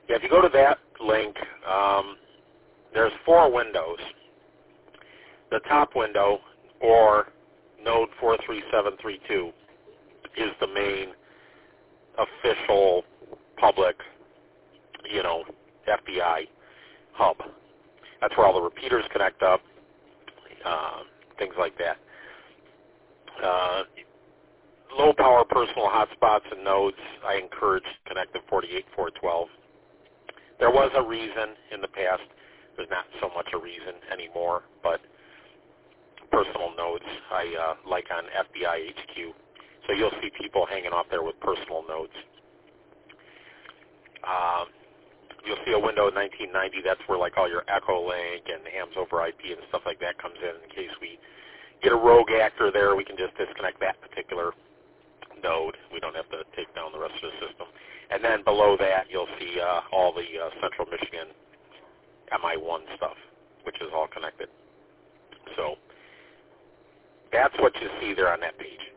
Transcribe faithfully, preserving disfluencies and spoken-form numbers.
Yeah, if you go to that link, um, there's four windows. The top window, or node four three seven three two, is the main official public, you know, F B I hub. That's where all the repeaters connect up, uh, things like that. Uh, low power personal hotspots and nodes, I encourage connect to forty-eight four twelve. There was a reason in the past. There's not so much a reason anymore, but personal nodes I uh, like on F B I H Q. So you'll see people hanging off there with personal nodes. Um, you'll see a window in nineteen ninety. That's where like all your Echolink and hams over I P and stuff like that comes in. In case we get a rogue actor there, we can just disconnect that particular node. We don't have to take down the rest of the system. And then below that, you'll see uh, all the uh, Central Michigan M I one stuff, which is all connected. So that's what you see there on that page.